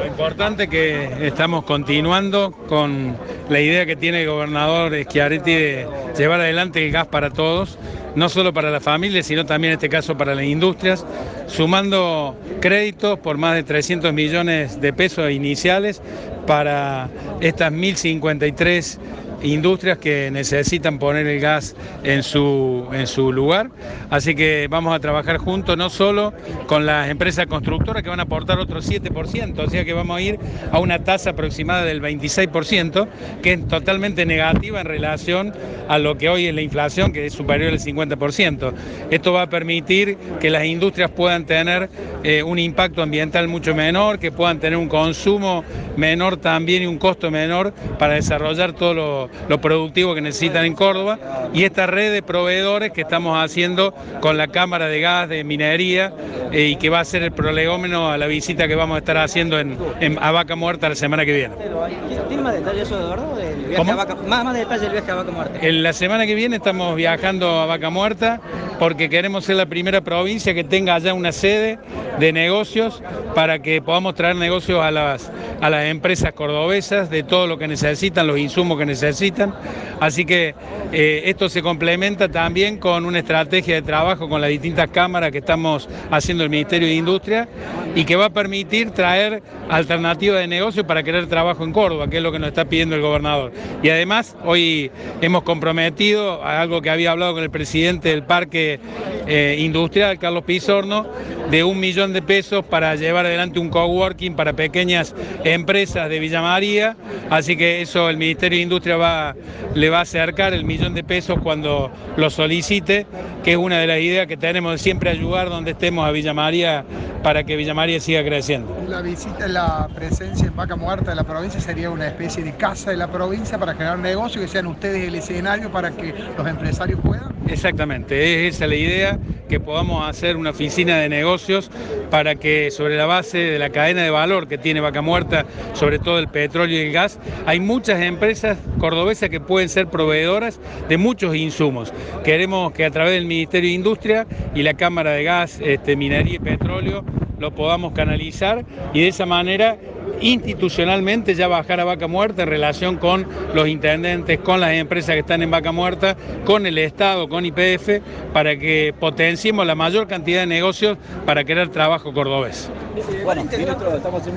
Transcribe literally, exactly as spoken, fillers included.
Importante que estamos continuando con la idea que tiene el gobernador Schiaretti de llevar adelante el gas para todos, no solo para las familias, sino también en este caso para las industrias, sumando créditos por más de trescientos millones de pesos iniciales para estas mil cincuenta y tres industrias que necesitan poner el gas en su, en su lugar. Así que vamos a trabajar juntos, no solo con las empresas constructoras que van a aportar otro siete por ciento, o sea que vamos a ir a una tasa aproximada del veintiséis por ciento, que es totalmente negativa en relación a lo que hoy es la inflación, que es superior al cincuenta por ciento. Esto va a permitir que las industrias puedan tener eh, un impacto ambiental mucho menor, que puedan tener un consumo menor también y un costo menor para desarrollar todo lo lo productivo que necesitan en Córdoba, y esta red de proveedores que estamos haciendo con la Cámara de Gas de Minería eh, y que va a ser el prolegómeno a la visita que vamos a estar haciendo en, en, a Vaca Muerta la semana que viene. ¿Tiene más detalles eso, Eduardo? Del viaje ¿Cómo? a Vaca, más, más detalles del viaje a Vaca Muerta. En la semana que viene estamos viajando a Vaca Muerta porque queremos ser la primera provincia que tenga allá una sede de negocios para que podamos traer negocios a las, a las empresas cordobesas de todo lo que necesitan, los insumos que necesitan. Así que eh, esto se complementa también con una estrategia de trabajo con las distintas cámaras que estamos haciendo el Ministerio de Industria y que va a permitir traer alternativas de negocio para crear trabajo en Córdoba, que es lo que nos está pidiendo el gobernador. Y además hoy hemos comprometido a algo que había hablado con el presidente del Parque eh, Industrial, Carlos Pizorno, de un millón de pesos para llevar adelante un coworking para pequeñas empresas de Villa María. Así que eso el Ministerio de Industria va, le va a acercar el millón de pesos cuando lo solicite, que es una de las ideas que tenemos de siempre ayudar donde estemos a Villa María para que Villa María siga creciendo. La visita, la presencia en Vaca Muerta de la provincia sería una especie de casa de la provincia para generar negocio, que sean ustedes el escenario para que los empresarios puedan. Exactamente, es esa la idea, que podamos hacer una oficina de negocios para que sobre la base de la cadena de valor que tiene Vaca Muerta, sobre todo el petróleo y el gas, hay muchas empresas cordobesas que pueden ser proveedoras de muchos insumos. Queremos que a través del Ministerio de Industria y la Cámara de Gas, este, Minería y Petróleo lo podamos canalizar y de esa manera institucionalmente ya bajar a Vaca Muerta en relación con los intendentes, con las empresas que están en Vaca Muerta, con el Estado, con Y P F, para que potenciemos la mayor cantidad de negocios para crear trabajo cordobés. Bueno, estamos